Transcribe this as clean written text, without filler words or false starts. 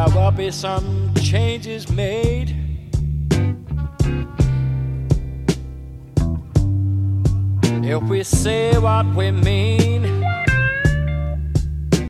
will be some changes made. If we say what we mean,